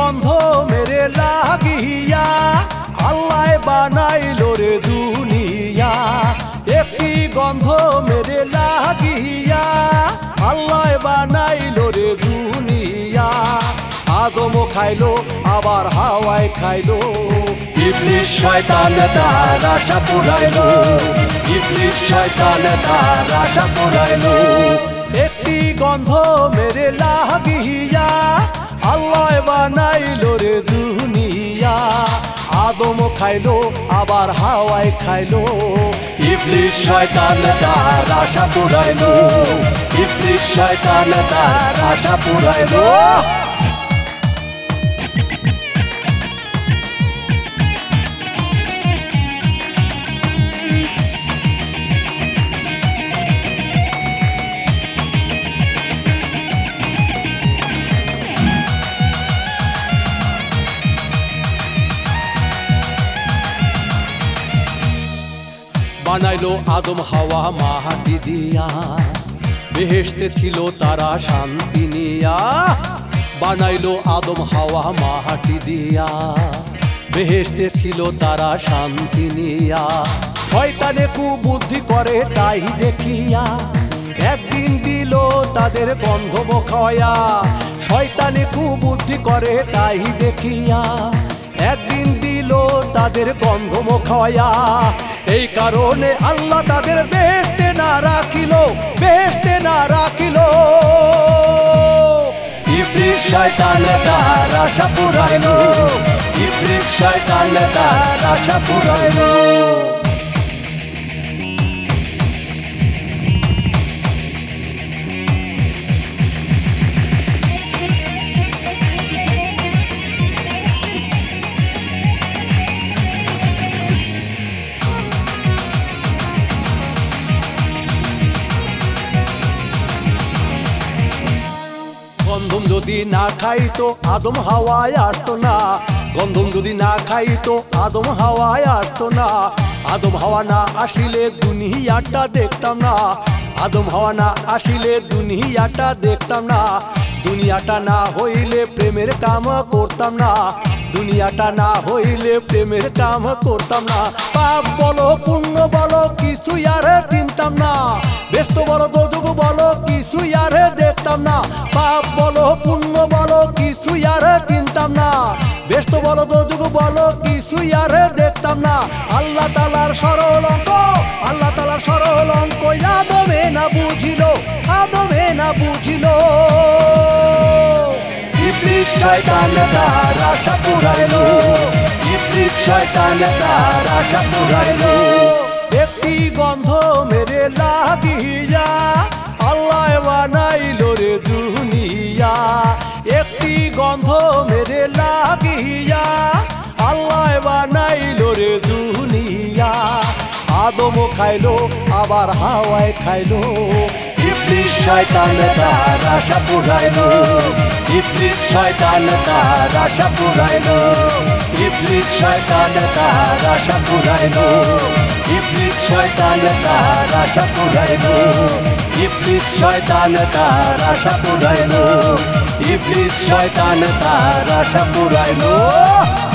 গন্ধ মেরে লাগিয়া আল্লাহ বানাইলো রে দুনিয়া। একটি গন্ধ মেরে লাগিয়া আল্লাহ বানাইলো রে দুনিয়া। আদম খাইলো আবার হাওয়ায় খাইলো, ইবলিস শয়তান তার আশা পুরাইলো, ইবলিস শয়তান তার আশা পুরাইলো। একটি গন্ধ মেরে লাগিয়া আল্লাহ বানাইলো রে দুনিয়া। আদম খাইলো আবার হাওয়ায় খাইলো, ইবলিস শয়তান তার আশা পুরাইলো, ইবলিস শয়তান তার আশা পুরাইলো। বানাইলো আদম হাওয়া মাটি দিয়া, বেহেশতে ছিল তারা শান্তি নিয়া। বানাইলো আদম হাওয়া মাটি দিয়া, বেহেশতে ছিল তারা শান্তি নিয়া। শয়তানে কুবুদ্ধি করে তাই দেখিয়া একদিন দিল তাদের গন্ধ বখায়া। শয়তানে কুবুদ্ধি করে তাই দেখিয়া একদিন দিল তাদের গন্ধ মুখায়া। এই কারণে আল্লাহ তাদের বেহেশতে না রাখিল, বেহেশতে না রাখিল। ইবলিস শয়তান তার আশা পুরাইলো, ইবলিস শয়তান তার আশা পুরাইলো। গন্ধম যদি না খাইতো আদম হাওয়ায় আসতো না, গন্ধম যদি না খাইতো আদম হাওয়ায় আসতো না। আদম হাওয়া না আসিলে দুনিয়াটা দেখতাম না, আদম হাওয়া না আসিলে দুনিয়াটা দেখতাম না। দুনিয়াটা না হইলে প্রেমের কাম করতাম না, দুনিয়াটা না হইলে প্রেমের কাম করতাম না। পাপ বলো পুণ্য বলো কিছু আর চিনতাম না, ব্যস্ত বলো দোজখ বলো কিছু আর দেখতাম না। পাপ বলো পুণ্য বলো কিছু আর চিনতাম না, ব্যস্ত বলো দোজখ বলো কিছু আর দেখতাম না। আল্লাহ তাআলার সরল অঙ্ক, আল্লাহ তাআলার সরল অঙ্ক আদমে না বুঝিল, আদমে না বুঝিল। ইবলিস শয়তান তার আশা পুরাইলো, ইবলিস শয়তান তার আশা পুরাইলো। একটি গন্ধ মেরে লাগিয়া আল্লাহ বানাইলো রে দুনিয়া। একটি গন্ধ মেরে লাগিয়া আল্লাহ বানাইলো রে দুনিয়া। আদম খাইলো আবার হাওয়ায় খাইলো, ইবলিস শয়তান তার আশা পুরাইলো, ইবলিস শয়তান তার আশা পুরাইলো, ইবলিস শয়তান তার আশা পুরাইলো, ইবলিস শয়তান তার আশা পুরাইলো, ইবলিস শয়তান তার আশা পুরাইলো, ইবলিস শয়তান তার আশা পুরাইলো।